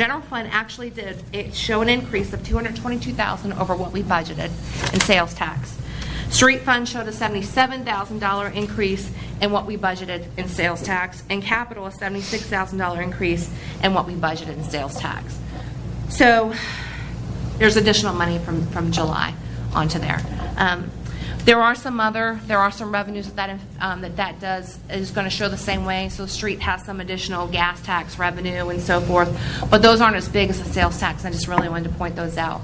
general fund actually did show an increase of $222,000 over what we budgeted in sales tax. Street fund showed a $77,000 increase in what we budgeted in sales tax, and capital a $76,000 increase in what we budgeted in sales tax. So there's additional money from July onto there. There are some revenues that is going to show the same way. So street has some additional gas tax revenue and so forth, but those aren't as big as the sales tax. I just really wanted to point those out.